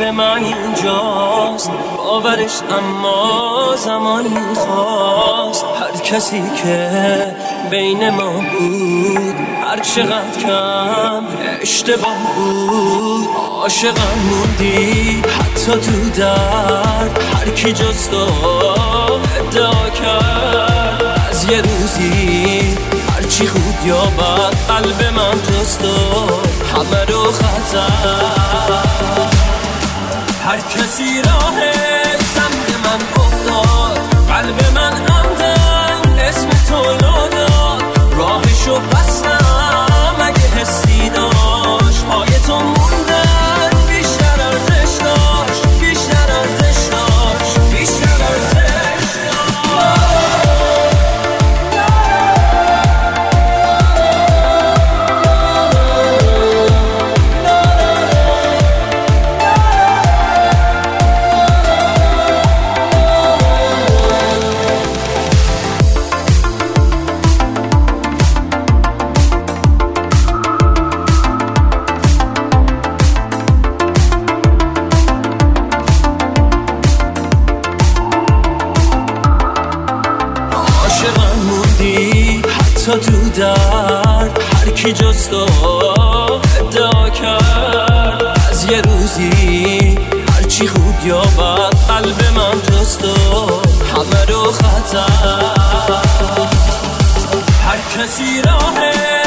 من اینجاست باورش، اما زمان میخواست. هر کسی که بین ما بود هر چقدر کم اشتباه بود، عاشقم موندی حتی تو درد. هر کی جز تو ادعا کرد از یه روزی هرچی خوب یا بد قلب من جز تو همه رو خطر. هر کسی راه سمت من افتاد، قلب من عمدن اسم تو لو داد. راهشو بستم اگه حسی داشت، پای تو موندن بیشتر ارزش داشت، بیشتر ارزش داشت، بیشتر ارزش داشت. حتی تو درد هر کی جز تو ادعا کرد از یه روزی هرچی خوب یا بد قلب من جز تو همه رو خطر. هر کسی راه